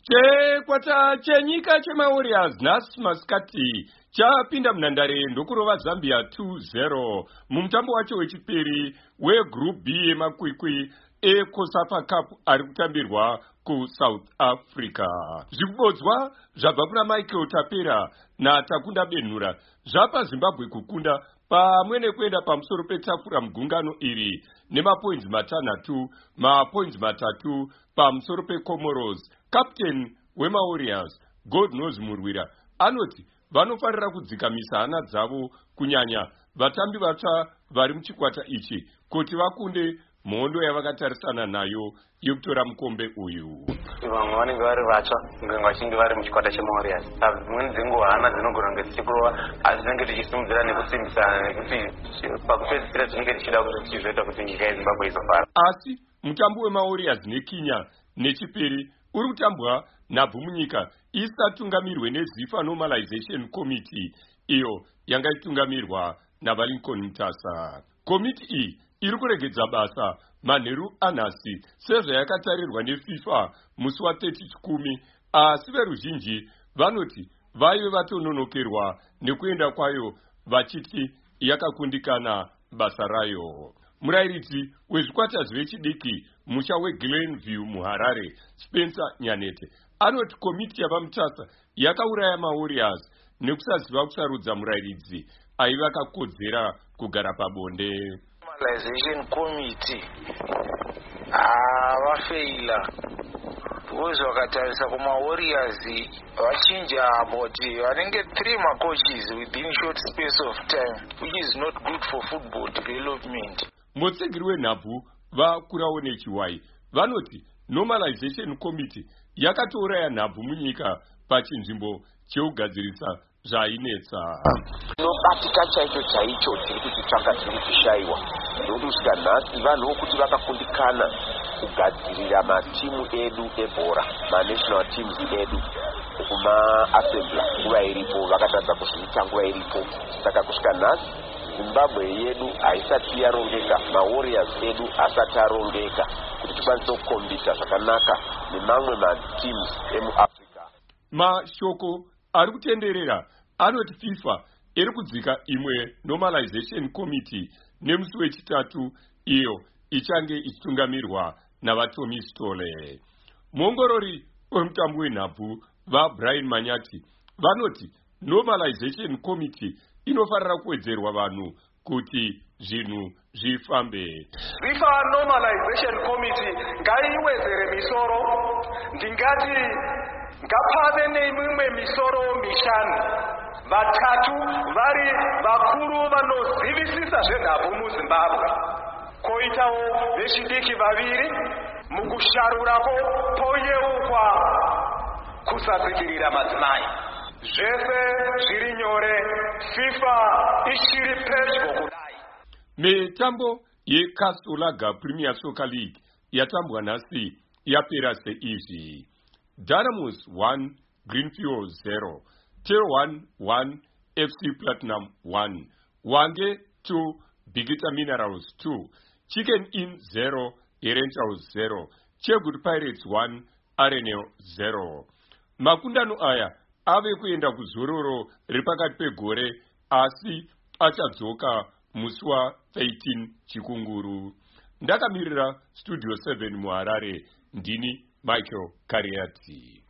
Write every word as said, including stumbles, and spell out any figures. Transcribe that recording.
Chekwata chenyika chemawarriors nhasi masikati chapinda munhandare ndokurova Zambia two zero mumutambo wacho wechipiri wegroup B yemakwikwi eCOSAFA Cup ari kutambirwa kuSouth Africa. Zvikubodzwa zvabva kuna Michael Tapera naTakunda Benhura zvapa Zimbabwe kukunda pamwe nekuenda pamusoro petafura mugungano iri nemapoints matanhatu mapoints matatu pamusoro peComoros. Captain wemawarriors God knows Murwira anoti vanofanira kudzikamisa hana dzavo kunyanya vatambi vatsva vari muchikwata ichi kuti vakunde mhondo yavakatarisana nayo yekutora mukombe uyu. Vamwe vanenge vari vatsva ngenguva vachinge vari muchikwata chemawarriors. Dzimweni dzenguva hana dzinogona kunge dzichikurova asi tinenge tichisimudzira nekusimbisana nekuti pakupedzisira tinenge tichida kuti tichizoita kuti nyika yeZimbabwe izofara. Asi mutambo wemawarriors neKenya nechipiri uri kutambwa nhabvu munyika isatungamirwe neZIFA Normalization Committee iyo yanga itungamirwa naValincoln Mutasa. Komiti iyi iri kuregedza basa manheru anhasi sezvayakatarirwa neFIFA musi wa thirty chikumi, asi veruzhinji vanoti vaive vatononokerwa nekuenda kwayo vachiti yakakundikana basa rayo. Murairidzi wezvikwata zvechidiki musha weGlenview muHarare Spencer Nyanete anoti komiti yavaMutasa yakauraya mawarriors nekusaziva kusarudza murairidzi aiva akakodzera kugara pabonde. Normalization Committee avafeila because vakatarisa kumawarriors vachinja kuti vanenge three macoaches within short space of time which is not good for football development. Mutsegiri wenhabvu vaKurawo Nechiwai vanoti Normalization Committee yakatouraya nhabvu munyika pachinzvimbo cheugadzirisa zvainetsa. Tinobatika chaicho chaicho tiri kuchitsvaka tiri kushaiwa ndokuti kusvika nhasi vanhu vokuti vakakundikana kugadzirira matimu edu ebhora manational teams edu kumaassembla nguva iripo vakatadza kuzviita nguva iripo. Saka kusvika nhasi Zimbabwe yedu haisati yarongeka, mawarriors edu asati arongeka kuti tikwanise kukombisa zvakanaka nemamwe mateams emuAfrica. Mashoko ari kutenderera anoti FIFA iri kudzika imwe Normalization Committee nemusi wechitatu iyo ichange ichitungamirwa navaTommy Stole. Muongorori wemutambo wenhabvu vaBrian Manyati vanoti Normalization Committee inofanira kuwedzerwa vanhu kuti zvinhu zvifambe. FIFA Normalization Committee ngaiwedzere misoro, ndingati ngapave neimwe misoro mishanu, vatatu vari vakuru vanozivisisa zvenhabvu muZimbabwe, koitawo vechidiki vaviri mukusharurako poyeukwa kusatsikirira madzimai. Zvese zviri nyore, FIFA ichiri pedyo kudai. Mitambo yeCastle Premier Soccer League yatambwa nhasi yapera seizvi: Dynamus one, Greenfield zero, Tail one one, F C Platinum one, Wange two, Bigita Minerals two, Chicken Inn zero, Rentals zero, Chegwood Pirates one, R N L zero. Makundano aya ave kuenda kuzororo ripakati pegore asi achadzoka musi wa thirteen chikunguru. Ndakamirira Studio seven muHarare, ndini Michael Kariati.